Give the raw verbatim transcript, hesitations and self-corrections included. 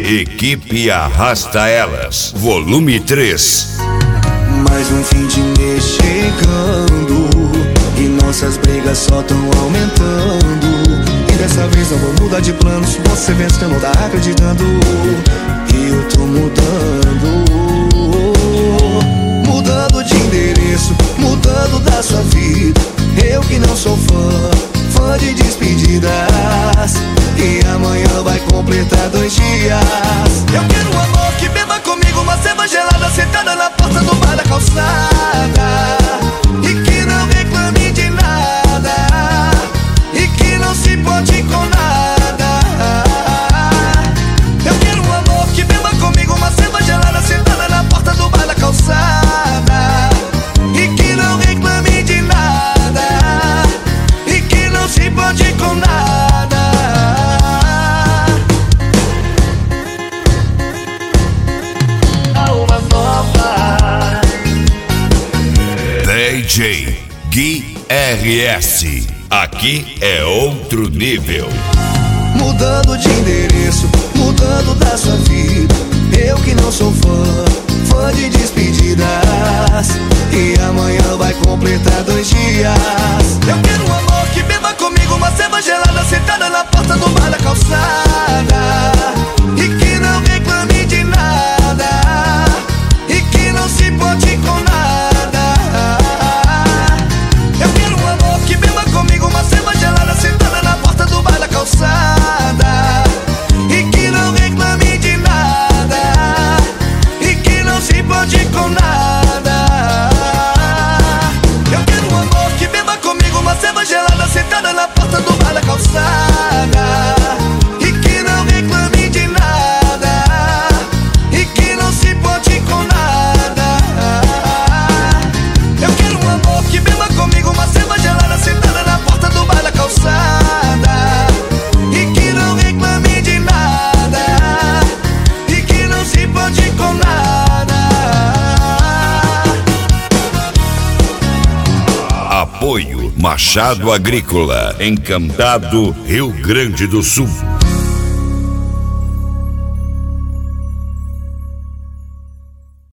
Equipe Arrasta Elas, volume três. Mais um fim de mês chegando e nossas brigas só tão aumentando. E dessa vez não vou mudar de planos. Você vence que eu não tá acreditando. E eu tô mudando, mudando de endereço, mudando da sua vida. Eu que não sou fã, fã de despedidas. E amanhã vai completar dois dias. Eu quero um amor que beba comigo uma cerveja gelada, sentada na porta do bar da calçada. E que não reclame de nada, e que não se pode com nada. Eu quero um amor que beba comigo uma cerveja gelada, sentada na porta do bar da calçada. E que não reclame de nada, e que não se pode com nada. D J Gui R S, aqui é outro nível. Mudando de endereço, mudando da sua vida. Eu que não sou fã, fã de despedidas. E amanhã vai completar dois dias. Eu quero um amor que beba comigo uma cerveja gelada, sentada na porta do bar da calçada. E que não reclame de nada, e que não se pode com nada. Eu quero um amor que beba comigo uma cerveja gelada, sentada na porta do bar da calçada. E que não reclame de nada, e que não se pode com nada. Eu quero um amor que beba comigo uma cerveja gelada, sentada na porta do bar da calçada. E que não reclame de nada, e que não se pode com nada. Eu quero um amor que beba comigo uma cerveja gelada, sentada na porta do bar da calçada. E que não reclame de nada, e que não se pode com nada. Apoio Machado Agrícola, Encantado, Rio Grande do Sul.